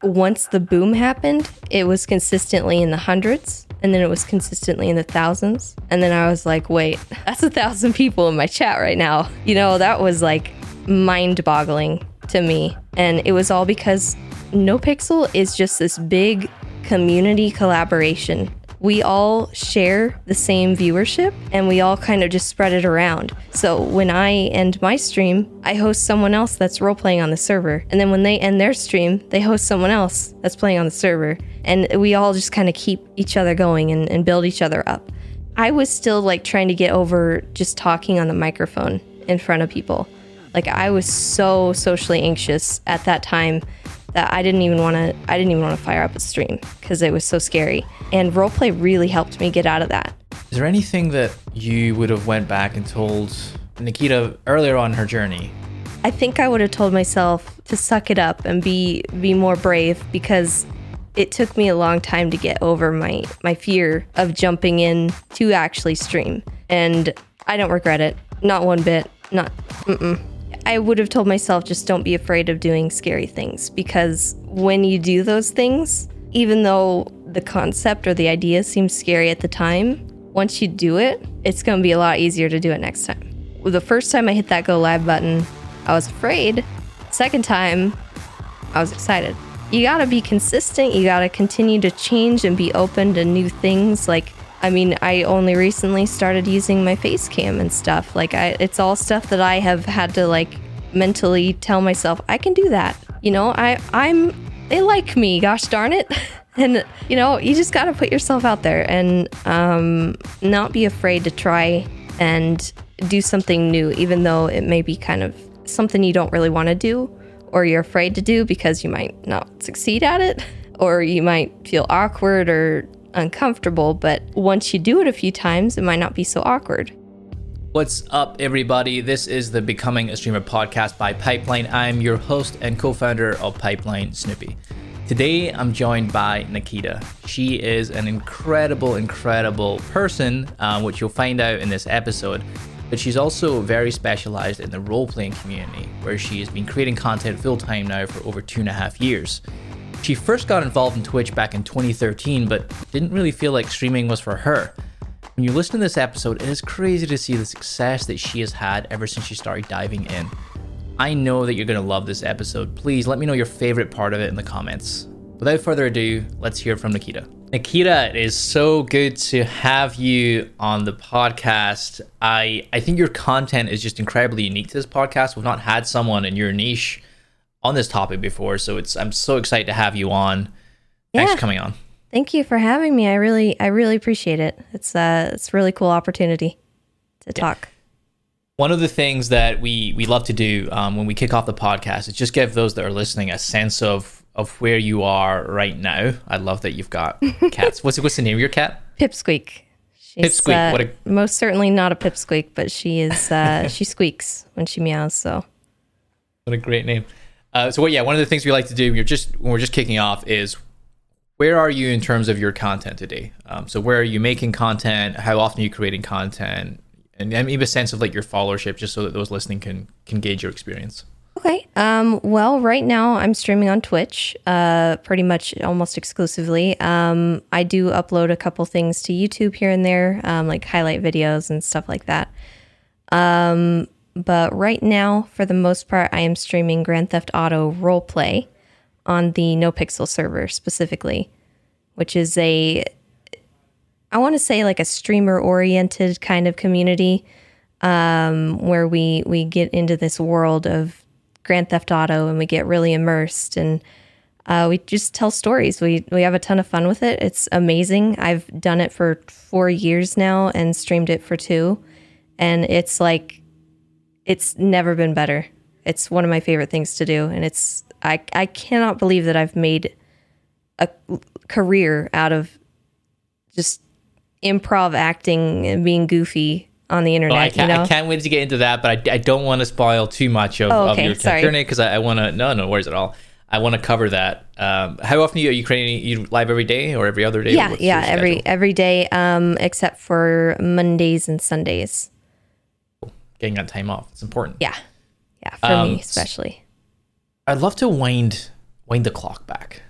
once the boom happened, it was consistently in the hundreds, and then it was consistently in the thousands. And then I was like, wait, that's 1,000 people in my chat right now. You know, that was like mind-boggling to me. And it was all because NoPixel is just this big community collaboration. We all share the same viewership and we all kind of just spread it around. So when I end my stream, I host someone else that's role playing on the server. And then when they end their stream, they host someone else that's playing on the server. And we all just kind of keep each other going and build each other up. I was still like trying to get over just talking on the microphone in front of people. Like I was so socially anxious at that time that I didn't even want to fire up a stream because it was so scary. And roleplay really helped me get out of that. Is there anything that you would have went back and told Nikita earlier on her journey? I think I would have told myself to suck it up and be more brave, because it took me a long time to get over my fear of jumping in to actually stream. And I don't regret it. Not one bit. I would have told myself, just don't be afraid of doing scary things, because when you do those things, even though the concept or the idea seems scary at the time, once you do it, it's going to be a lot easier to do it next time. The first time I hit that go live button, I was afraid. Second time, I was excited. You got to be consistent. You got to continue to change and be open to new things. Like, I mean, I only recently started using my face cam and stuff. Like, it's all stuff that I have had to like mentally tell myself I can do that. You know, they like me, gosh darn it. And you know, you just got to put yourself out there and not be afraid to try and do something new, even though it may be kind of something you don't really want to do, or you're afraid to do because you might not succeed at it, or you might feel awkward or uncomfortable. But once you do it a few times, it might not be so awkward. What's up, everybody? This is the Becoming a Streamer podcast by Pipeline. I'm your host and co-founder of Pipeline, Snoopy. Today, I'm joined by Nikita. She is an incredible person, which you'll find out in this episode. But she's also very specialized in the role-playing community, where she has been creating content full-time now for over 2.5 years. She first got involved in Twitch back in 2013, but didn't really feel like streaming was for her. When you listen to this episode, it is crazy to see the success that she has had ever since she started diving in. I know that you're going to love this episode. Please let me know your favorite part of it in the comments. Without further ado, let's hear from Nikita. Nikita, it is so good to have you on the podcast. I think your content is just incredibly unique to this podcast. We've not had someone in your niche on this topic before, so I'm so excited to have you on. Thanks for coming on. Thank you for having me. I really appreciate it. It's a really cool opportunity to talk. One of the things that we love to do when we kick off the podcast is just give those that are listening a sense of where you are right now. I love that you've got cats. What's the name of your cat? Pipsqueak. She's Pipsqueak. Most certainly not a pipsqueak, but she is. She squeaks when she meows. So, what a great name. One of the things we like to do when we're just kicking off is, where are you in terms of your content today? So where are you making content? How often are you creating content? And maybe a sense of like your followership, just so that those listening can gauge your experience. Okay. Well, right now I'm streaming on Twitch, pretty much almost exclusively. I do upload a couple things to YouTube here and there, like highlight videos and stuff like that. But right now, for the most part, I am streaming Grand Theft Auto roleplay on the NoPixel server specifically, which is I want to say like a streamer-oriented kind of community, where we get into this world of Grand Theft Auto and we get really immersed, and we just tell stories. We have a ton of fun with it. It's amazing. I've done it for 4 years now and streamed it for 2, and it's never been better. It's one of my favorite things to do, and I cannot believe that I've made a career out of just improv acting and being goofy on the internet. I can't wait to get into that, but I don't want to spoil too much of your journey, because I want to. No worries at all. I want to cover that. How often are you creating? You live every day or every other day? Yeah, every day, except for Mondays and Sundays. Getting that time off, it's important. Yeah, for me especially. I'd love to wind the clock back.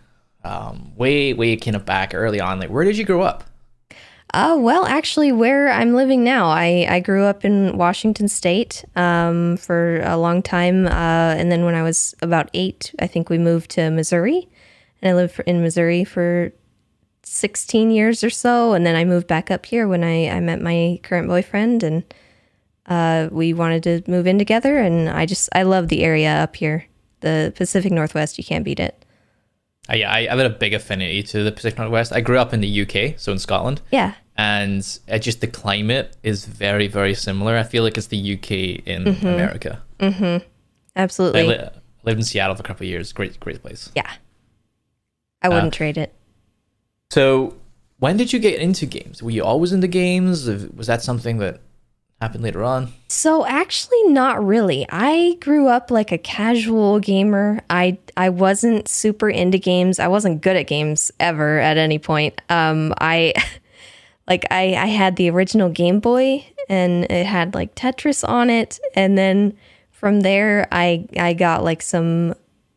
way kind of back early on. Like, where did you grow up? Well, actually, where I'm living now, I grew up in Washington State for a long time. And then when I was about 8, I think we moved to Missouri. And I lived in Missouri for 16 years or so. And then I moved back up here when I met my current boyfriend. And we wanted to move in together. And I love the area up here. The Pacific Northwest, you can't beat it. Yeah, I have a big affinity to the Pacific Northwest. I grew up in the UK, so in Scotland. Yeah. And just the climate is very, very similar. I feel like it's the UK in America. Mm-hmm. Absolutely. I lived in Seattle for a couple of years. Great place. Yeah. I wouldn't trade it. So when did you get into games? Were you always into games? Was that something that happened later on? So actually not really. I grew up like a casual gamer. I wasn't super into games. I wasn't good at games ever at any point. I had the original Game Boy and it had like Tetris on it. And then from there I got like some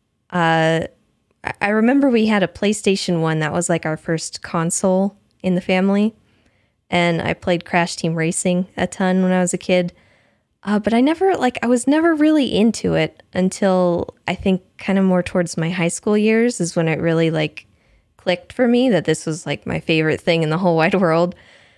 I remember we had a PlayStation 1 that was like our first console in the family. And I played Crash Team Racing a ton when I was a kid. But I was never really into it until I think kind of more towards my high school years is when it really like clicked for me that this was like my favorite thing in the whole wide world.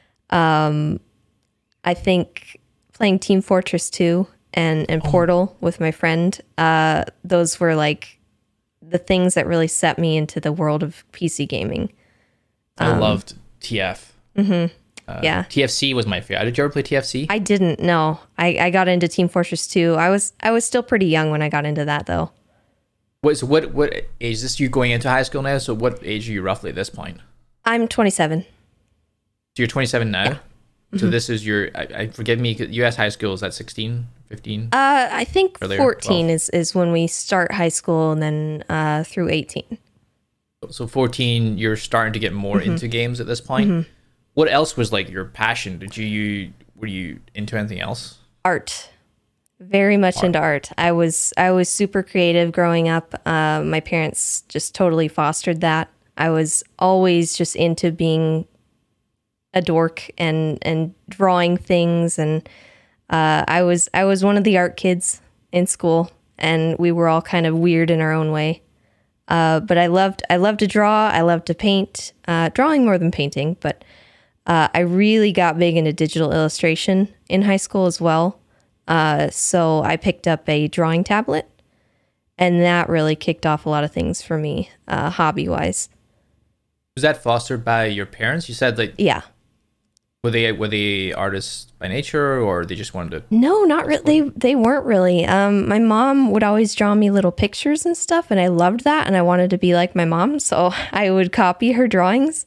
I think playing Team Fortress 2 and Portal with my friend, those were like the things that really set me into the world of PC gaming. I loved TF. Mm-hmm. Yeah. TFC was my favorite. Did you ever play TFC? I didn't, no. I got into Team Fortress 2. I was still pretty young when I got into that, though. So what age is this? You going into high school now? So what age are you roughly at this point? I'm 27. So you're 27 now? Yeah. Mm-hmm. So this is your, I forgive me, US high school, is that 16, 15? I think earlier? 14 is when we start high school and then through 18. So 14, you're starting to get more into games at this point. Mm-hmm. What else was like your passion? Were you into anything else? Art. Very much into art. I was super creative growing up. My parents just totally fostered that. I was always just into being a dork and drawing things, and I was one of the art kids in school, and we were all kind of weird in our own way. But I loved to draw. I loved to paint, drawing more than painting, but I really got big into digital illustration in high school as well. So I picked up a drawing tablet, and that really kicked off a lot of things for me, hobby-wise. Was that fostered by your parents? You said that. Yeah. Were they artists by nature, or they just wanted to? No, not really. They weren't really. My mom would always draw me little pictures and stuff, and I loved that, and I wanted to be like my mom, so I would copy her drawings.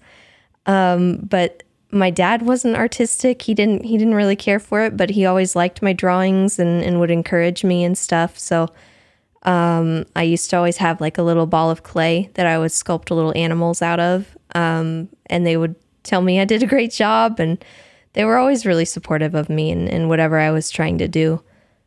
But my dad wasn't artistic. He didn't really care for it, but he always liked my drawings and would encourage me and stuff. So I used to always have like a little ball of clay that I would sculpt little animals out of. And they would tell me I did a great job, and they were always really supportive of me and whatever I was trying to do.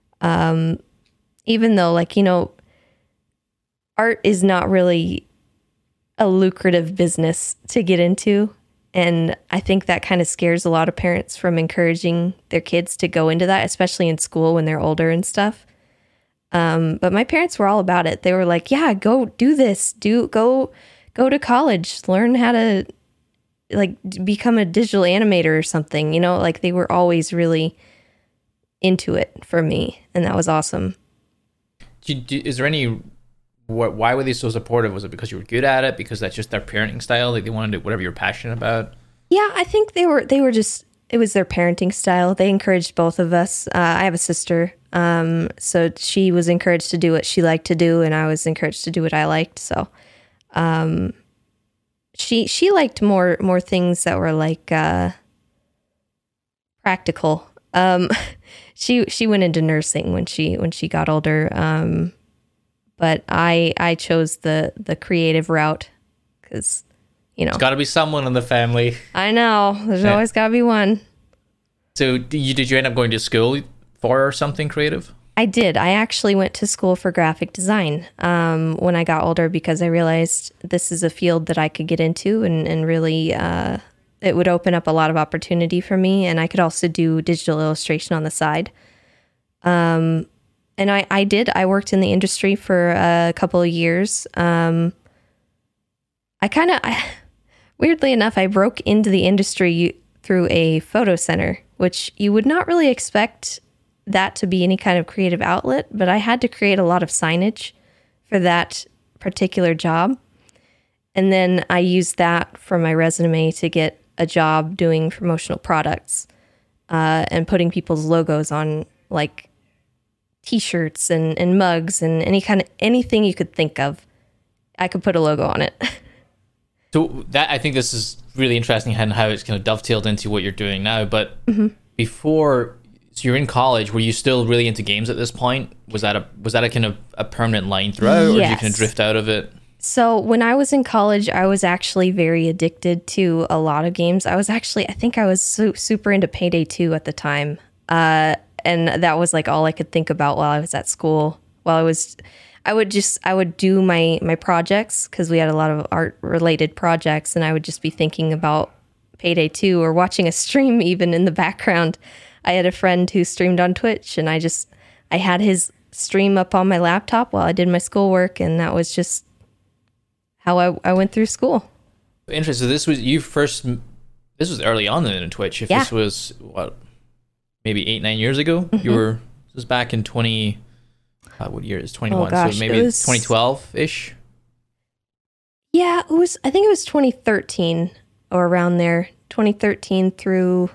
Even though, like, art is not really a lucrative business to get into. And I think that kind of scares a lot of parents from encouraging their kids to go into that, especially in school when they're older and stuff. But my parents were all about it. They were like, yeah, go do this. Go to college. Learn how to like become a digital animator or something. Like they were always really into it for me. And that was awesome. Is there any... Why were they so supportive? Was it because you were good at it? Because that's just their parenting style? Like they wanted to do whatever you're passionate about? Yeah, I think they were just, it was their parenting style. They encouraged both of us. I have a sister. So she was encouraged to do what she liked to do, and I was encouraged to do what I liked. So she liked more things that were like practical. She went into nursing when she got older. But I chose the creative route because, There's got to be someone in the family. I know. There's always got to be one. So did you end up going to school for something creative? I did. I actually went to school for graphic design when I got older because I realized this is a field that I could get into and really it would open up a lot of opportunity for me. And I could also do digital illustration on the side. And I did. I worked in the industry for a couple of years. Weirdly enough, I broke into the industry through a photo center, which you would not really expect that to be any kind of creative outlet, but I had to create a lot of signage for that particular job. And then I used that for my resume to get a job doing promotional products and putting people's logos on like t-shirts and mugs and anything you could think of. I could put a logo on it. So that, I think this is really interesting and how it's kind of dovetailed into what you're doing now. But before, so you're in college, were you still really into games at this point? Was that a kind of a permanent line throughout, or did you kind of drift out of it? So when I was in college, I was actually very addicted to a lot of games. I think I was super into Payday 2 at the time. And that was like all I could think about while I was at school. I would do my projects because we had a lot of art related projects, and I would just be thinking about Payday 2 or watching a stream even in the background. I had a friend who streamed on Twitch, and I had his stream up on my laptop while I did my schoolwork, and that was just how I went through school. Interesting. So this was early on in Twitch. If this was maybe 8-9 years ago, this was back in 20. What year is 21? So maybe 2012-ish? Yeah, I think it was 2013 or around there. 2013 through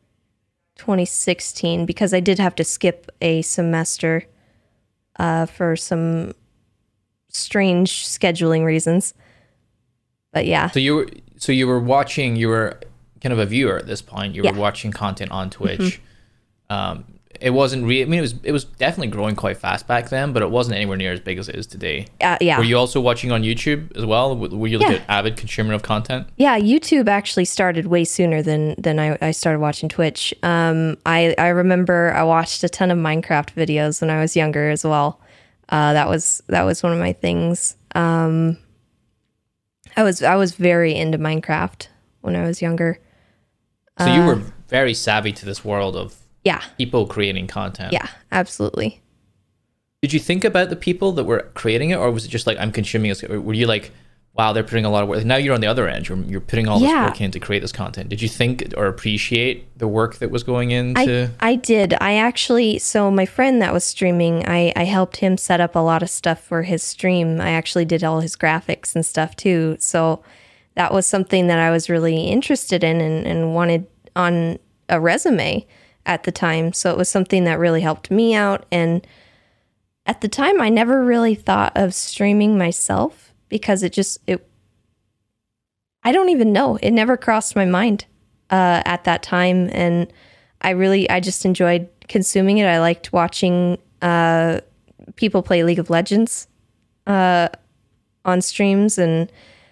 2016, because I did have to skip a semester for some strange scheduling reasons. But yeah. So you were kind of a viewer at this point. You were watching content on Twitch. It wasn't really, I mean, it was definitely growing quite fast back then, but it wasn't anywhere near as big as it is today. Yeah. Were you also watching on YouTube as well? Were you like an avid consumer of content? Yeah, YouTube actually started way sooner than I started watching Twitch. I remember I watched a ton of Minecraft videos when I was younger as well. That was one of my things. I was very into Minecraft when I was younger. So you were very savvy to this world of Yeah. people creating content. Yeah, absolutely. Did you think about the people that were creating it, or was it just like, I'm consuming it? Or were you like, wow, they're putting a lot of work. Now you're on the other end. You're putting all this work in to create this content. Did you think or appreciate the work that was going into? I did. So my friend that was streaming, I helped him set up a lot of stuff for his stream. I actually did all his graphics and stuff too. So that was something that I was really interested in and wanted on a resume at the time. So it was something that really helped me out. And at the time, I never really thought of streaming myself because I don't even know. It never crossed my mind at that time. And I just enjoyed consuming it. I liked watching people play League of Legends on streams, and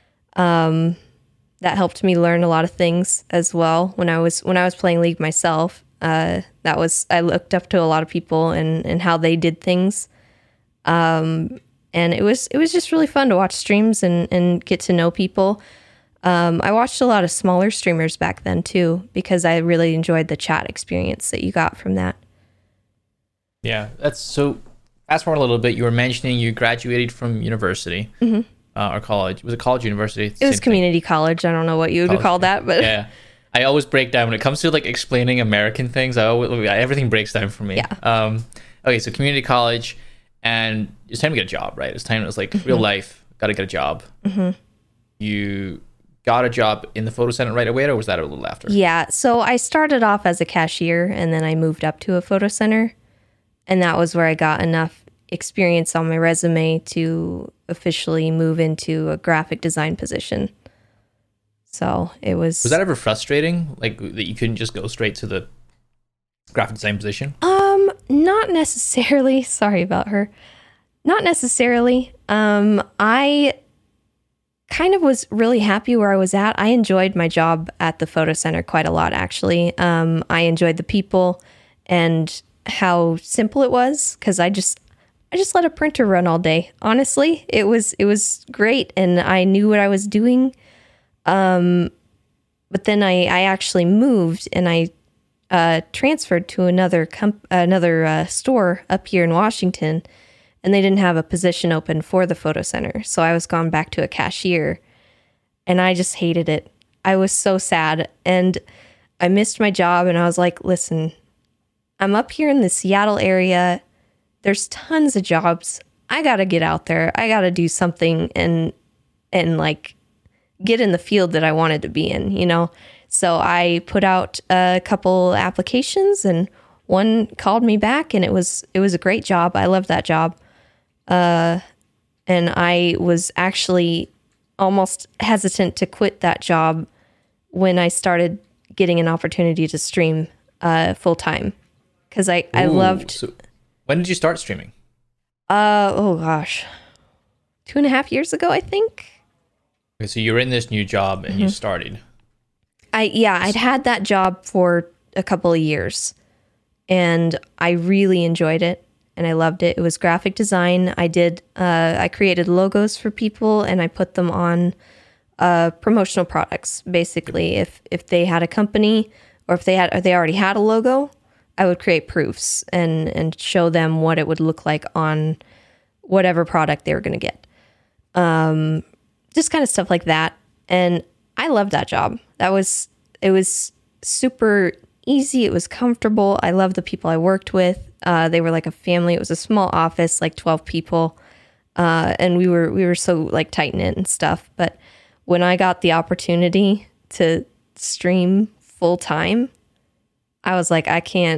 that helped me learn a lot of things as well. When I was playing League myself, I looked up to a lot of people and how they did things. And it was just really fun to watch streams and get to know people. I watched a lot of smaller streamers back then too, because I really enjoyed the chat experience that you got from that. Yeah, that's so. Fast forward a little bit. You were mentioning you graduated from university or college. Was it college or university? It was community college. I don't know what you would call that, but yeah. I always break down when it comes to like explaining American things. Everything breaks down for me. Yeah. Okay, so community college, and it's time to get a job, right? It's like real life. Got to get a job. You got a job in the photo center right away, or was that a little after? Yeah. So I started off as a cashier, and then I moved up to a photo center, and that was where I got enough experience on my resume to officially move into a graphic design position. So it was. Was that ever frustrating? Like that you couldn't just go straight to the graphic design position? Not necessarily. Sorry about her. Not necessarily. I kind of was really happy where I was at. I enjoyed my job at the photo center quite a lot, actually. I enjoyed the people, and how simple it was, because I just let a printer run all day. Honestly, it was great, and I knew what I was doing. But then I actually moved, and I transferred to another store up here in Washington, and they didn't have a position open for the photo center. So I was gone back to a cashier, and I just hated it. I was so sad, and I missed my job, and I was like, listen, I'm up here in the Seattle area. There's tons of jobs. I got to get out there. I got to do something and like get in the field that I wanted to be in, you know? So I put out a couple applications, and one called me back, and it was a great job. I loved that job. And I was actually almost hesitant to quit that job when I started getting an opportunity to stream full time, because I loved. So when did you start streaming? Oh gosh, 2.5 years ago, I think. Okay, so you're in this new job and you started. I'd had that job for a couple of years, and I really enjoyed it, and I loved it. It was graphic design. I created logos for people, and I put them on promotional products. Basically, if they had a company, or if they already had a logo, I would create proofs and show them what it would look like on whatever product they were going to get. Just kind of stuff like that. And I loved that job. It was super easy. It was comfortable. I loved the people I worked with. They were like a family. It was a small office, like 12 people. And we were so like tight knit and stuff. But when I got the opportunity to stream full time, I was like, I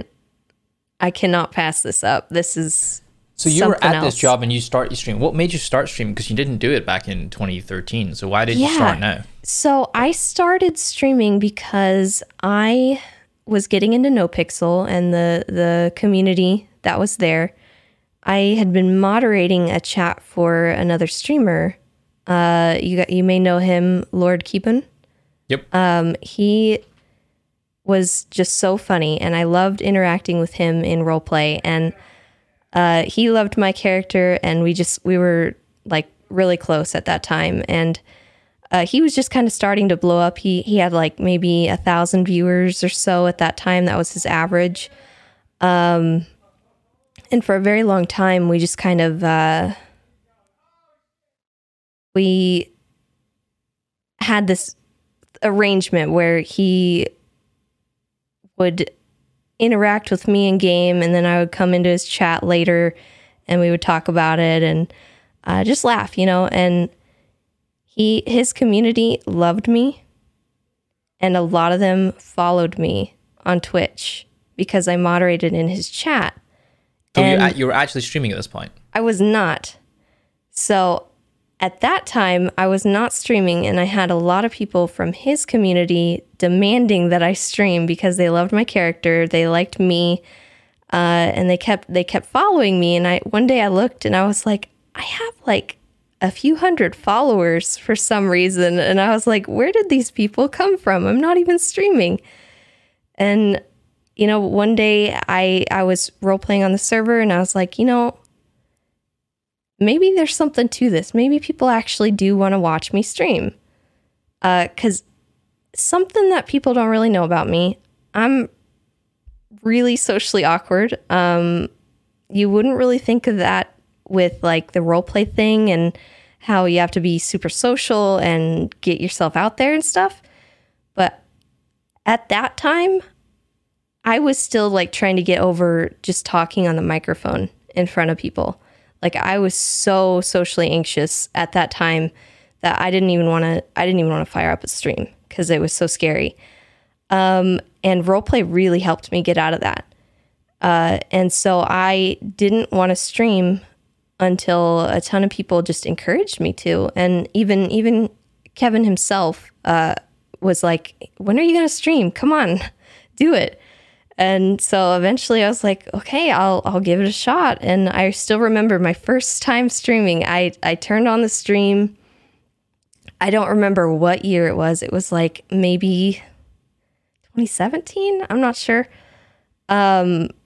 cannot pass this up. This is so you were at else. This job and you stream. What made you start streaming? Because you didn't do it back in 2013. So why did you start now? So I started streaming because I was getting into NoPixel and the community that was there. I had been moderating a chat for another streamer. You may know him, Lord Keepin. Yep. He was just so funny, and I loved interacting with him in roleplay, and he loved my character, and we were like really close at that time. And he was just kind of starting to blow up. He had like maybe 1,000 viewers or so at that time. That was his average. And for a very long time, we just kind of we had this arrangement where he would interact with me in game, and then I would come into his chat later, and we would talk about it and just laugh, you know. And his community loved me, and a lot of them followed me on Twitch because I moderated in his chat. So you were actually streaming at this point? I was not. So at that time, I was not streaming, and I had a lot of people from his community demanding that I stream because they loved my character, they liked me, and they kept following me. And one day I looked, and I was like, I have like a few hundred followers for some reason, and I was like, where did these people come from? I'm not even streaming. And you know, one day I was role playing on the server, and I was like, you know, maybe there's something to this. Maybe people actually do want to watch me stream. Because something that people don't really know about me, I'm really socially awkward. You wouldn't really think of that with like the roleplay thing and how you have to be super social and get yourself out there and stuff. But at that time, I was still like trying to get over just talking on the microphone in front of people. Like I was so socially anxious at that time that I didn't even want to fire up a stream because it was so scary. And roleplay really helped me get out of that. And so I didn't want to stream until a ton of people just encouraged me to. And even Kevin himself was like, when are you going to stream? Come on, do it. And so eventually I was like, okay, I'll give it a shot. And I still remember my first time streaming. I turned on the stream. I don't remember what year it was. It was like maybe 2017. I'm not sure.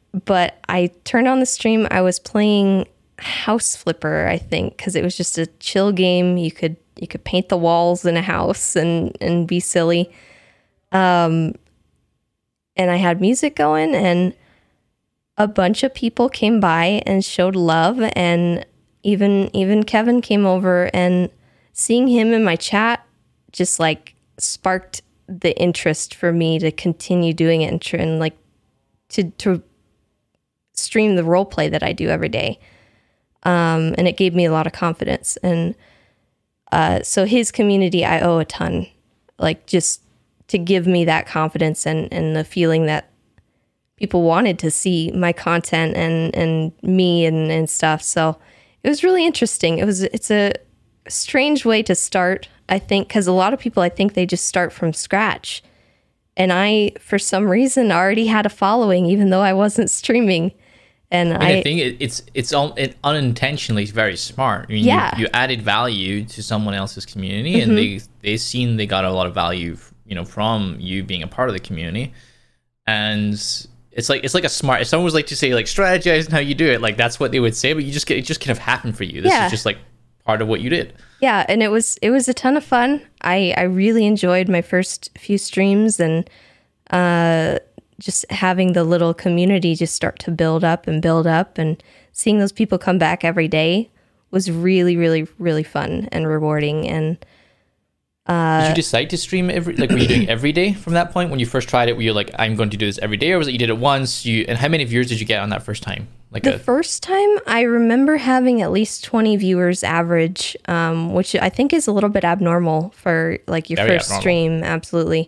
but I turned on the stream. I was playing House Flipper, I think, because it was just a chill game. You could paint the walls in a house and be silly. And I had music going, and a bunch of people came by and showed love, and even Kevin came over, and seeing him in my chat just like sparked the interest for me to continue doing it and like to stream the role play that I do every day. And it gave me a lot of confidence. And so his community, I owe a ton, like just to give me that confidence and the feeling that people wanted to see my content and me and stuff. So it was really interesting. It's a strange way to start, I think, because a lot of people, I think they just start from scratch. And I, for some reason, already had a following, even though I wasn't streaming. And I think it's unintentionally very smart. I mean, yeah. You added value to someone else's community, and they seen they got a lot of value, from you being a part of the community. And it's like a smart. If someone was like to say like strategize and how you do it, like that's what they would say. But it just kind of happened for you. This is just like part of what you did. Yeah, and it was a ton of fun. I really enjoyed my first few streams, and just having the little community just start to build up, and seeing those people come back every day was really, really, really fun and rewarding. And did you decide to stream were you doing every day from that point when you first tried it? Were you like, I'm going to do this every day, or was it you did it once? And how many viewers did you get on that first time? First time, I remember having at least 20 viewers average, which I think is a little bit abnormal for like your first stream. Absolutely.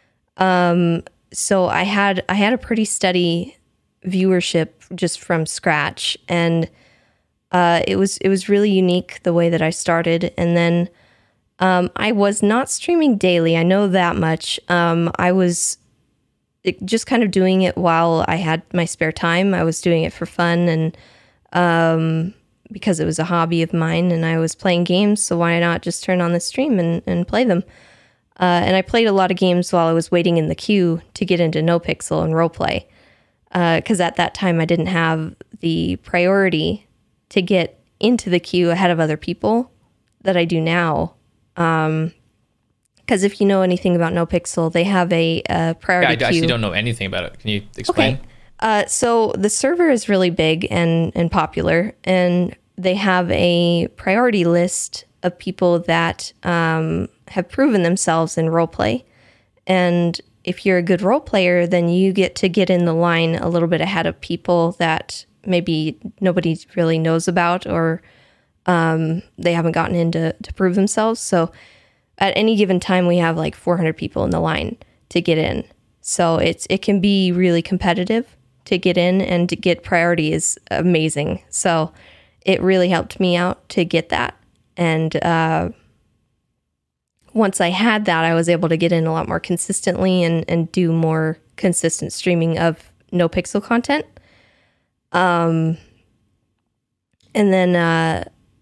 So I had a pretty steady viewership just from scratch, and it was really unique the way that I started. And then I was not streaming daily. I know that much. I was just kind of doing it while I had my spare time. I was doing it for fun, and because it was a hobby of mine, and I was playing games, so why not just turn on the stream and play them? And I played a lot of games while I was waiting in the queue to get into NoPixel and roleplay, because at that time I didn't have the priority to get into the queue ahead of other people that I do now. Because if you know anything about NoPixel, they have a priority queue. I actually don't know anything about it. Can you explain? Okay. So the server is really big and popular, and they have a priority list of people that have proven themselves in roleplay. And if you're a good role player, then you get to get in the line a little bit ahead of people that maybe nobody really knows about, or they haven't gotten in to prove themselves. So at any given time, we have like 400 people in the line to get in. So it can be really competitive to get in, and to get priority is amazing. So it really helped me out to get that. And once I had that, I was able to get in a lot more consistently and do more consistent streaming of NoPixel content. And then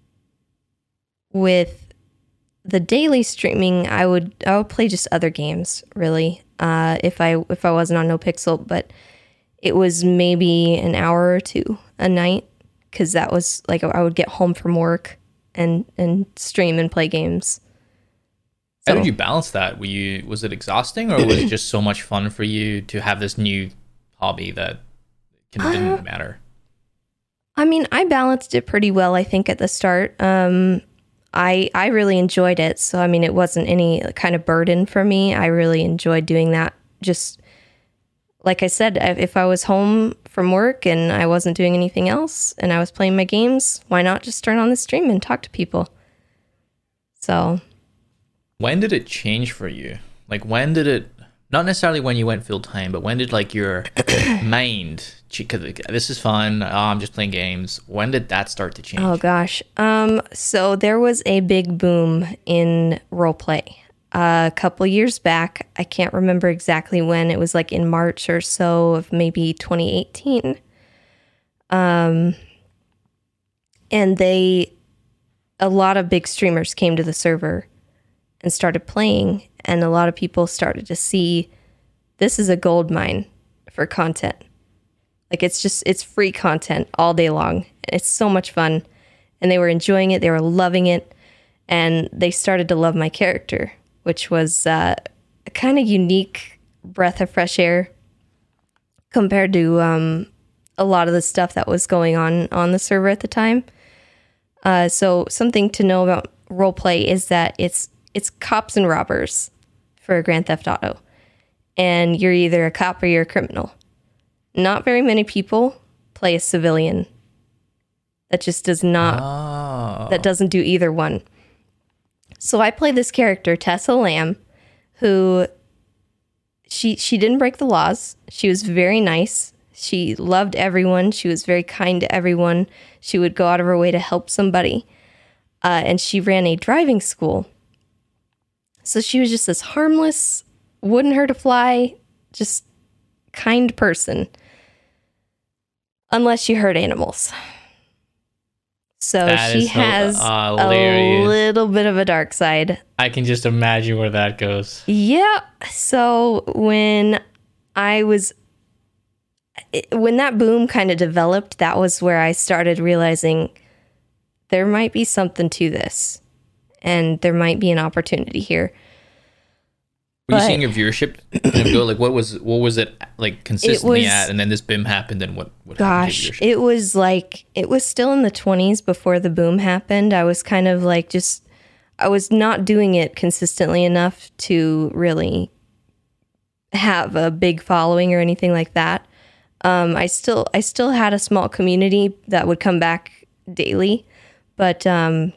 with the daily streaming, I would play just other games, really, if I wasn't on NoPixel, but it was maybe an hour or two a night, because that was like I would get home from work and stream and play games. So, how did you balance that? Was it exhausting, or was it just so much fun for you to have this new hobby that didn't matter? I mean, I balanced it pretty well, I think, at the start. I really enjoyed it. So, I mean, it wasn't any kind of burden for me. I really enjoyed doing that. Just like I said, if I was home from work and I wasn't doing anything else and I was playing my games, why not just turn on the stream and talk to people? So, when did it change for you? Like, when did it, not necessarily when you went full time, but when did like your mind, because this is fun, I'm just playing games. When did that start to change? Oh gosh. So there was a big boom in roleplay a couple years back. I can't remember exactly when. It was like in March or so of maybe 2018. And a lot of big streamers came to the server and started playing, and a lot of people started to see this is a gold mine for content. Like it's free content all day long. It's so much fun. And they were enjoying it. They were loving it. And they started to love my character, which was a kind of unique breath of fresh air compared to a lot of the stuff that was going on the server at the time. So something to know about roleplay is that it's cops and robbers for Grand Theft Auto. And you're either a cop or you're a criminal. Not very many people play a civilian. That just does not, that doesn't do either one. So I play this character, Tessa Lamb, who she didn't break the laws. She was very nice. She loved everyone. She was very kind to everyone. She would go out of her way to help somebody. And she ran a driving school. So she was just this harmless, wouldn't hurt a fly, just kind person. Unless you hurt animals. So that she has a little bit of a dark side. I can just imagine where that goes. Yeah. So when that boom kind of developed, that was where I started realizing there might be something to this and there might be an opportunity here. Were you seeing your viewership kind of go like what was it like consistently at, and then this boom happened, and what gosh, it was still in the 20s before the boom happened. I was kind of like I was not doing it consistently enough to really have a big following or anything like that. I still had a small community that would come back daily, but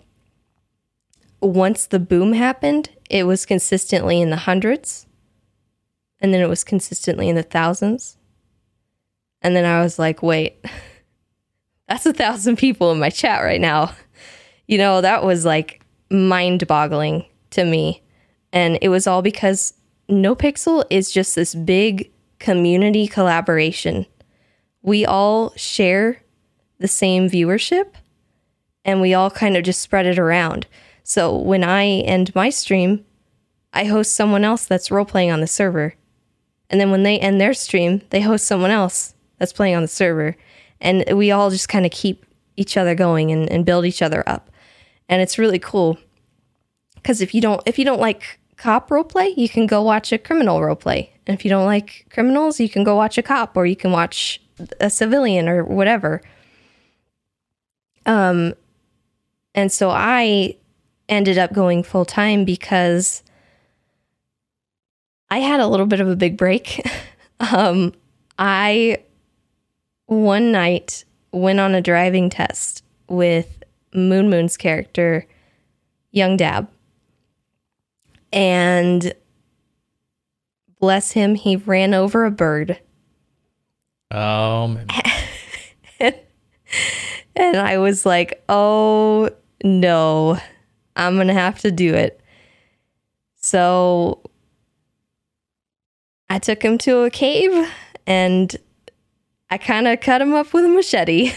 once the boom happened, it was consistently in the hundreds, and then it was consistently in the thousands. And then I was like, wait, that's 1,000 people in my chat right now. That was like mind-boggling to me. And it was all because NoPixel is just this big community collaboration. We all share the same viewership, and we all kind of just spread it around. So when I end my stream, I host someone else that's role-playing on the server. And then when they end their stream, they host someone else that's playing on the server. And we all just kind of keep each other going and build each other up. And it's really cool. Because if you don't like cop roleplay, you can go watch a criminal roleplay. And if you don't like criminals, you can go watch a cop, or you can watch a civilian or whatever. And so I ended up going full time because I had a little bit of a big break. I one night went on a driving test with Moon's character, Young Dab. And bless him, he ran over a bird. Oh, man. And I was like, oh, no, I'm going to have to do it. So I took him to a cave and I kind of cut him up with a machete.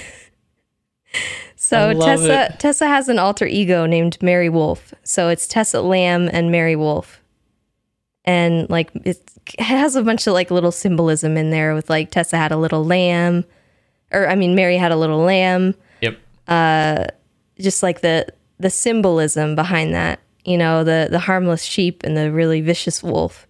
So Tessa has an alter ego named Mary Wolf. So it's Tessa Lamb and Mary Wolf. And like it has a bunch of like little symbolism in there with like Tessa had a little lamb, Mary had a little lamb. Yep. Just like the symbolism behind that, the harmless sheep and the really vicious wolf.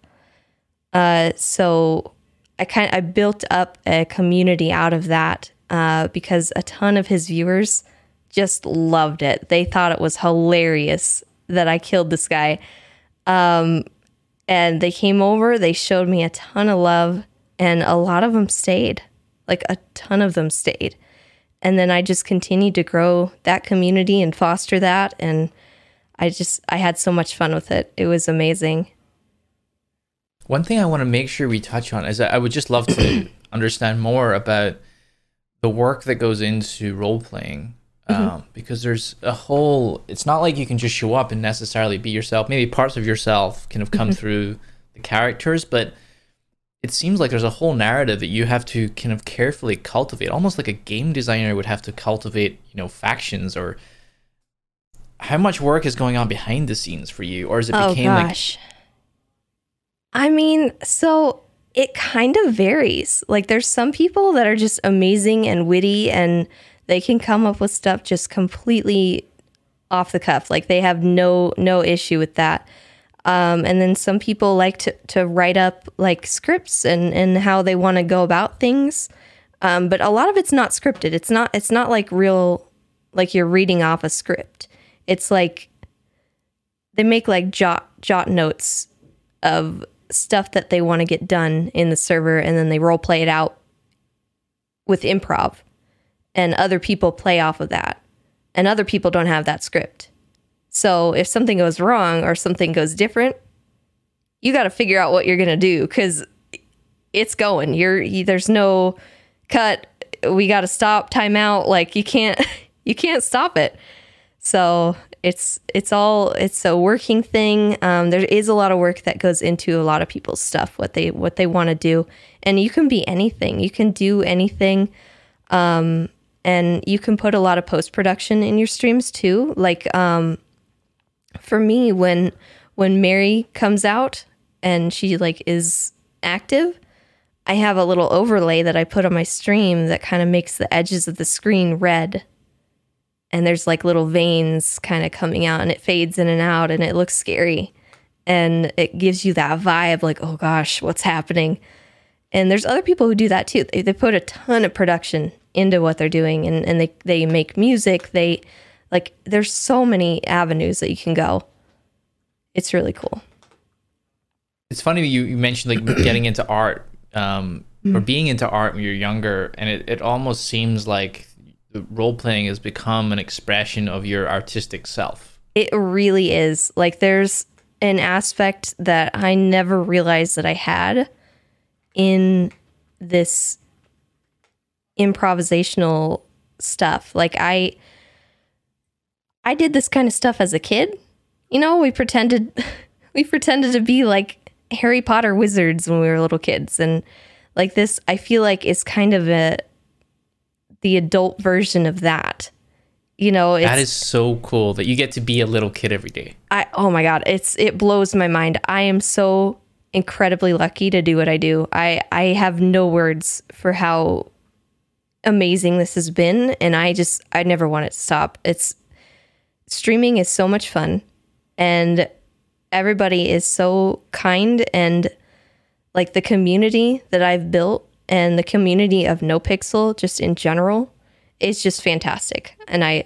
So I built up a community out of that because a ton of his viewers just loved it. They thought it was hilarious that I killed this guy. And they came over, they showed me a ton of love, and a lot of them stayed. Like a ton of them stayed. And then I just continued to grow that community and foster that. And I had so much fun with it. It was amazing. One thing I want to make sure we touch on is that I would just love to understand more about the work that goes into role-playing. Because there's it's not like you can just show up and necessarily be yourself. Maybe parts of yourself kind of come through the characters, but it seems like there's a whole narrative that you have to kind of carefully cultivate, almost like a game designer would have to cultivate, factions. Or how much work is going on behind the scenes for you? Or is it became gosh. So It kind of varies. Like there's some people that are just amazing and witty and they can come up with stuff just completely off the cuff. Like they have no issue with that. And then some people like to write up like scripts and how they want to go about things. But a lot of it's not scripted. It's not like real, like you're reading off a script. It's like they make like jot notes of stuff that they want to get done in the server, and then they role play it out with improv, and other people play off of that, and other people don't have that script. So if something goes wrong or something goes different, you got to figure out what you're going to do, because it's going. There's no cut. We got to stop, time out. Like you can't stop it. So it's a working thing. There is a lot of work that goes into a lot of people's stuff, what they want to do. And you can be anything. You can do anything. And you can put a lot of post-production in your streams too. Like, for me, when Mary comes out and she like is active, I have a little overlay that I put on my stream that kind of makes the edges of the screen red. And there's like little veins kind of coming out, and it fades in and out, and it looks scary. And it gives you that vibe like, oh gosh, what's happening? And there's other people who do that too. They put a ton of production into what they're doing, and they make music. There's so many avenues that you can go. It's really cool. It's funny you mentioned like getting into art, or being into art when you're younger, and it almost seems like the role playing has become an expression of your artistic self. It really is. Like there's an aspect that I never realized that I had in this improvisational stuff. Like I did this kind of stuff as a kid. You know, we pretended to be like Harry Potter wizards when we were little kids, and like this I feel like is kind of the adult version of that. You know, that is so cool that you get to be a little kid every day. Oh my God, it blows my mind. I am so incredibly lucky to do what I do. I have no words for how amazing this has been, and I never want it to stop. Streaming is so much fun, and everybody is so kind, and like the community that I've built and the community of NoPixel just in general is just fantastic. And I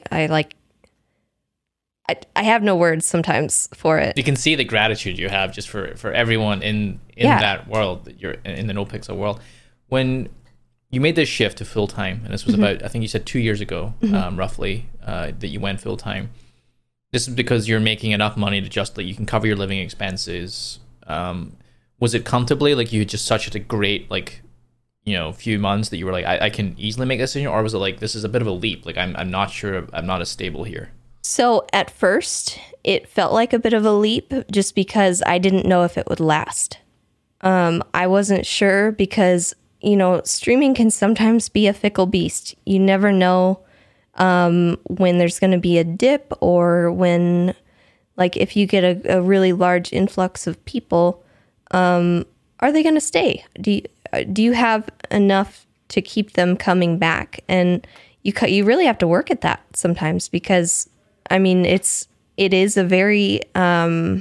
have no words sometimes for it. You can see the gratitude you have just for everyone in that world, that you're in the NoPixel world. When you made this shift to full-time, and this was about, I think you said 2 years ago, roughly, that you went full-time. This is because you're making enough money to just like you can cover your living expenses. Was it comfortably, like you had just such a great like, few months that you were like, I can easily make this decision? Or was it like, this is a bit of a leap? Like, I'm not sure, I'm not as stable here. So at first it felt like a bit of a leap just because I didn't know if it would last. I wasn't sure because, streaming can sometimes be a fickle beast. You never know when there's going to be a dip, or when, like, if you get a really large influx of people, are they going to stay? Do you have enough to keep them coming back? And you really have to work at that sometimes, because I mean it is a very I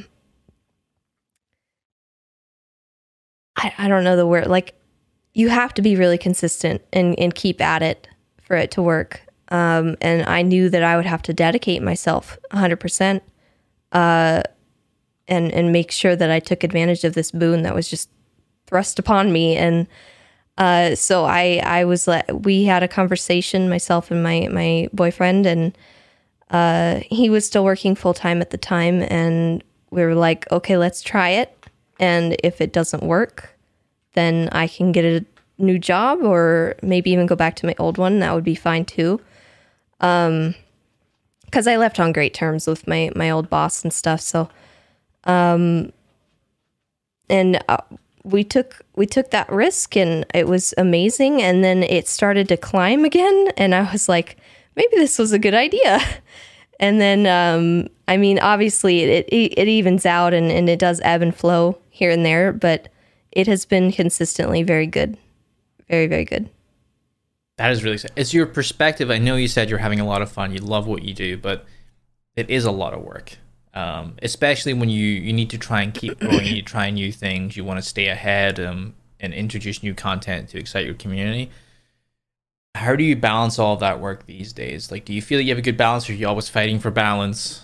don't know the word, like you have to be really consistent and keep at it for it to work. And I knew that I would have to dedicate myself 100% and make sure that I took advantage of this boon that was just thrust upon me. And so I was we had a conversation, myself and my boyfriend, and he was still working full time at the time, and we were like, okay, let's try it, and if it doesn't work, then I can get a new job, or maybe even go back to my old one. That would be fine too, because I left on great terms with my old boss and stuff. So we took that risk, and it was amazing. And then it started to climb again, and I was like, maybe this was a good idea. And then, I mean, obviously it evens out, and it does ebb and flow here and there, but it has been consistently very good. Very, very good. That is really sad. It's your perspective. I know you said you're having a lot of fun. You love what you do, but it is a lot of work. Especially when you need to try and keep growing, you try new things, you want to stay ahead and introduce new content to excite your community. How do you balance all of that work these days? Like, do you feel that you have a good balance, or are you always fighting for balance?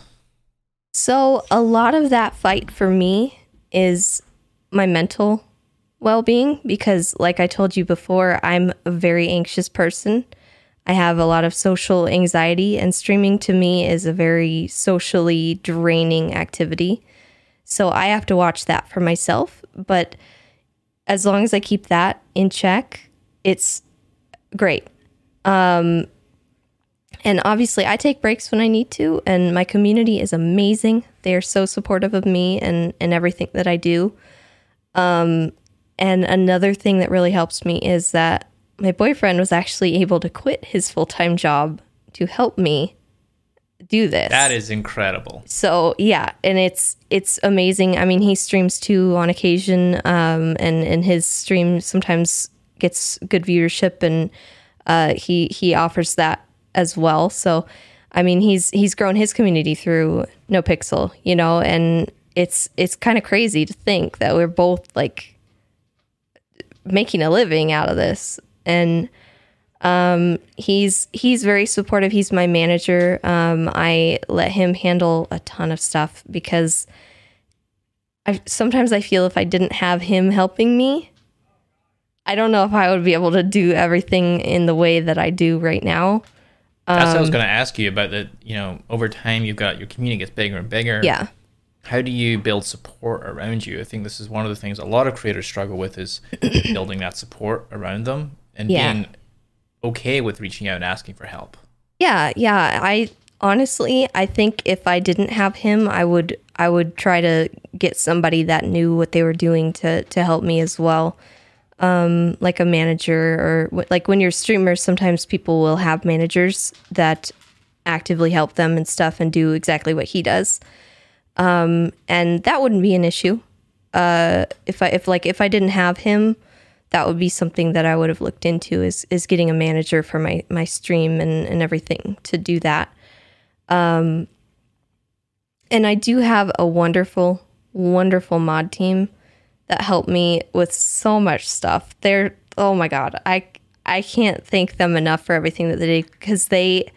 So a lot of that fight for me is my mental well-being, because like I told you before, I'm a very anxious person. I have a lot of social anxiety, and streaming to me is a very socially draining activity. So I have to watch that for myself. But as long as I keep that in check, it's great. And obviously I take breaks when I need to, and my community is amazing. They are so supportive of me and everything that I do. And another thing that really helps me is that my boyfriend was actually able to quit his full-time job to help me do this. That is incredible. So yeah, and it's amazing. I mean, he streams too on occasion, and his stream sometimes gets good viewership, and he offers that as well. So I mean, he's grown his community through NoPixel, you know, and it's kind of crazy to think that we're both like making a living out of this. And he's very supportive. He's my manager. I let him handle a ton of stuff because sometimes I feel if I didn't have him helping me, I don't know if I would be able to do everything in the way that I do right now. That's what I was going to ask you about. That, you know, over time you've got your community gets bigger and bigger. Yeah. How do you build support around you? I think this is one of the things a lot of creators struggle with, is building that support around them and being okay with reaching out and asking for help. Yeah. I honestly, I think if I didn't have him, I would try to get somebody that knew what they were doing to help me as well. Like a manager, or like when you're streamers, sometimes people will have managers that actively help them and stuff and do exactly what he does. And that wouldn't be an issue. If I didn't have him, that would be something that I would have looked into, is getting a manager for my stream and everything to do that. And I do have a wonderful, wonderful mod team that helped me with so much stuff. Oh my God, I can't thank them enough for everything that they did, because they,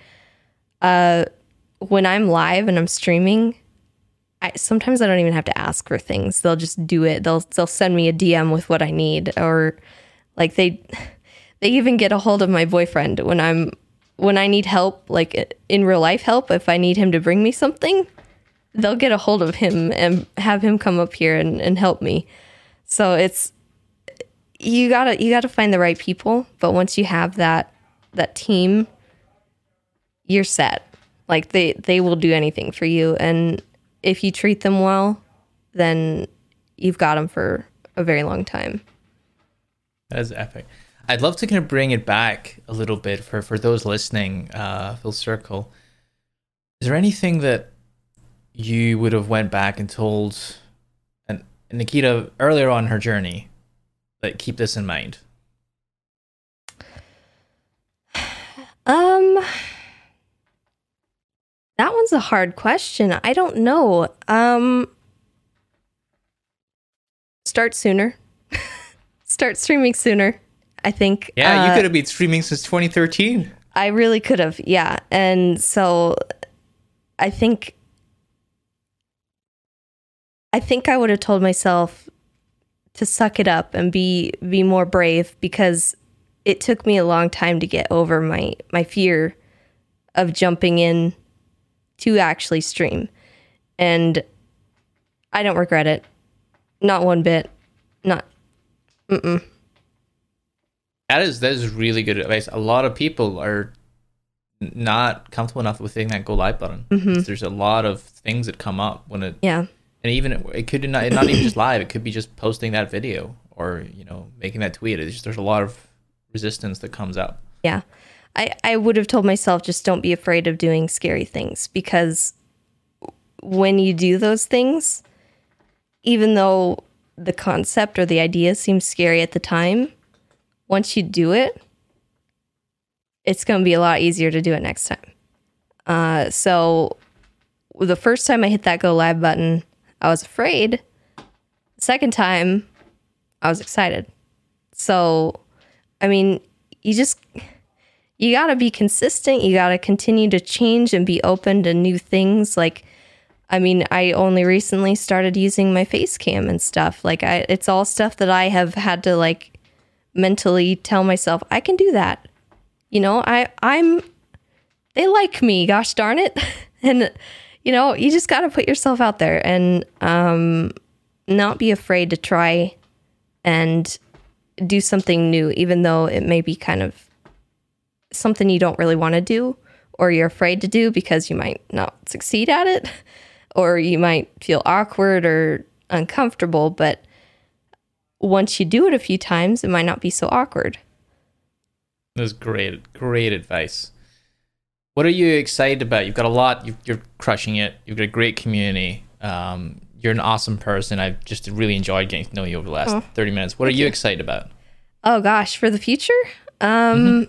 when I'm live and I'm streaming, sometimes I don't even have to ask for things. They'll just do it. They'll send me a DM with what I need, or like they even get a hold of my boyfriend when I need help, like in real life help. If I need him to bring me something, they'll get a hold of him and have him come up here and help me. So you gotta find the right people. But once you have that team, you're set. Like they will do anything for you, and if you treat them well, then you've got them for a very long time. That is epic. I'd love to kind of bring it back a little bit for those listening, full circle. Is there anything that you would have went back and told Nikita earlier on her journey, that keep this in mind? That one's a hard question. I don't know. Start sooner. Start streaming sooner, I think. Yeah, you could have been streaming since 2013. I really could have, yeah. And so I think I would have told myself to suck it up and be more brave, because it took me a long time to get over my fear of jumping in to actually stream. And I don't regret it. Not one bit. Not. That is really good advice. A lot of people are not comfortable enough with hitting that go live button. Mm-hmm. There's a lot of things that come up when it. Yeah. And even it could not even just live. It could be just posting that video, or making that tweet. There's a lot of resistance that comes up. Yeah. I would have told myself, just don't be afraid of doing scary things, because when you do those things, even though the concept or the idea seems scary at the time, once you do it, it's going to be a lot easier to do it next time. So the first time I hit that go live button, I was afraid. The second time, I was excited. So, I mean, you got to be consistent. You got to continue to change and be open to new things. Like, I mean, I only recently started using my face cam and stuff. Like, it's all stuff that I have had to like mentally tell myself, I can do that. You know, they like me, gosh darn it. And, you know, you just got to put yourself out there and not be afraid to try and do something new, even though it may be kind of something you don't really want to do or you're afraid to do because you might not succeed at it or you might feel awkward or uncomfortable. But once you do it a few times, it might not be so awkward. That's great advice. What are you excited about? You've got a lot. You're crushing it. You've got a great community. You're an awesome person. I've just really enjoyed getting to know you over the last 30 minutes. What are you excited about? Oh, gosh. For the future? Well,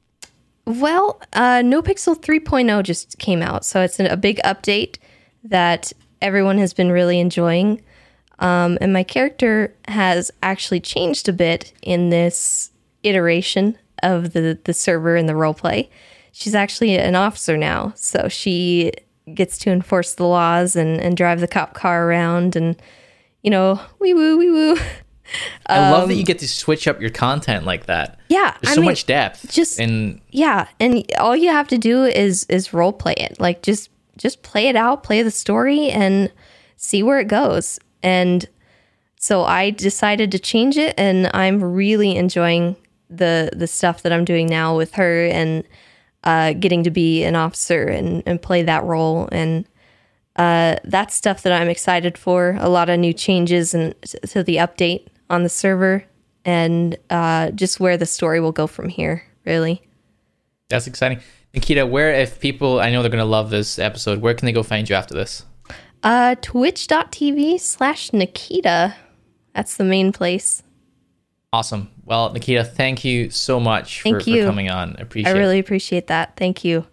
NoPixel 3.0 just came out. So it's a big update that everyone has been really enjoying. And my character has actually changed a bit in this iteration of the server and the roleplay. She's actually an officer now. So she gets to enforce the laws and drive the cop car around and, you know, wee woo. I love that you get to switch up your content like that. Yeah. There's so much depth. And all you have to do is role play it. Like just play it out, play the story and see where it goes. And so I decided to change it and I'm really enjoying the stuff that I'm doing now with her and getting to be an officer and play that role. And that's stuff that I'm excited for. A lot of new changes and to the update on the server and just where the story will go from here, really. That's exciting. Nikita, where, if people, I know they're going to love this episode, where can they go find you after this? Twitch.tv/Nikita. That's the main place. Awesome. Well, Nikita, thank you so much for coming on. I really appreciate that. Thank you.